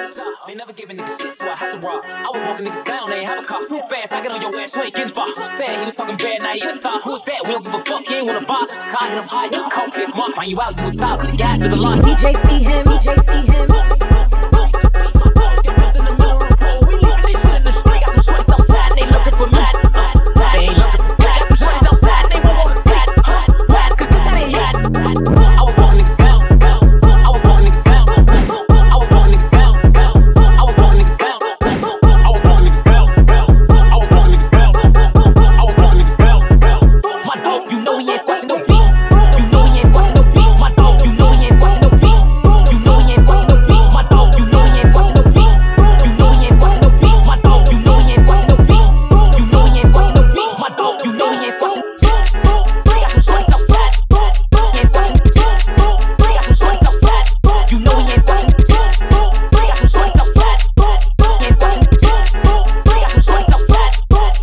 They never gave a nigga shit, so I had to rob. I was walking niggas down, they ain't have a car. Too fast, I get on your ass, you ain't getting boxed. Who said he was talking bad, now he in the stop? Who's that? We don't give a fuck, he ain't wanna box. The car hit him high, you can call fist mark. Find you out, you was stop, the gas to the launch. DJ see him, DJ see him. In the middle of the road, we leaving this shit in the street. Got some shorties outside, they looking for mad. They ain't looking for mad. Got some shorties outside, they won't go to sleep. Cause this how they at. I was walking niggas down. I was walking niggas down. I was walking niggas down. I was walking niggas down. I was walking niggas down. I was walking niggas down. I was walking niggas down. My dog, you know he ain't squashing no beat. You know he ain't squashing no beat. My dog, you know he ain't squashing no beat. You know he ain't squashing no beat. My dog, you know he ain't squashing no beat. You know he ain't squashing no beat. My dog, you know he ain't squashing no beat. You know he ain't squashing no beat. My dog, you know he ain't squashing. Got some shorties outside. He ain't squashing. Got some shorties outside. You know he ain't squashing. Got some shorties outside. He ain't squashing. Got some shorties outside.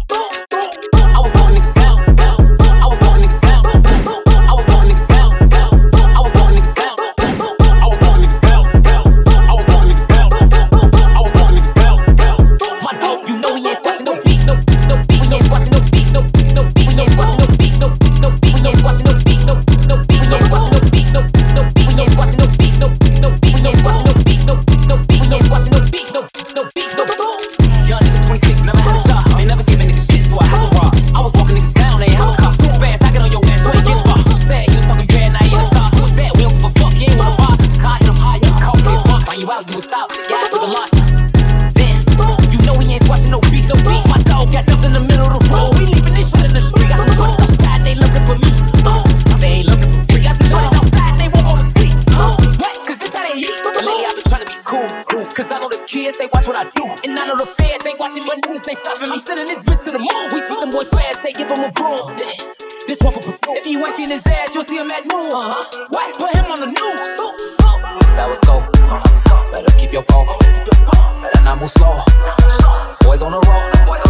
I was walking niggas down. I was walking niggas down. I was walking niggas down. I was walking niggas down. I was walking niggas down. I was walking niggas down. I was walking niggas down. My dog, you know he ain't squashing no beat. No beat. We ain't squashing no beat. No beat. We ain't squashing no beat. No beat. We ain't squashing no beat. No beat. We ain't squashing no beat. No beat. We ain't squashing no beat. No beat. We ain't squashing no beat. No beat. We ain't squashing no beat. No beat. Young nigga 26, never had a job. They never gave a nigga shit, so I had to rob. I was walking niggas down, they ain't have a car. Too fast, I get on your ass, you ain't getting boxed. Who said he was talking bad, now he in the stop? Who's that? We don't give a fuck, he ain't wanna box. The car hit him high, you can call fist mark. Find you out, you would stop. The gas to the launch. Then, you know he ain't squashing no beat. My dog got dumped in the middle of the road. We leaving this shit in the street. Got some shorties outside, they looking for me. They ain't looking for me. Got some shorties outside, they won't go to sleep. What? Cause this how they eat. But lately I've been trying to be cool. Cause I know the kids, they watch what I do. And I know the feds, they watching my moves, they stopping me. Sending this bitch to the moon. We shoot them boys fast, say give him a broom. This one for platoon. If you ain't seen his ass, you'll see him at noon. What? Put him on the news. That's how it go. Better keep your pole. Better not move slow. Boys on the road.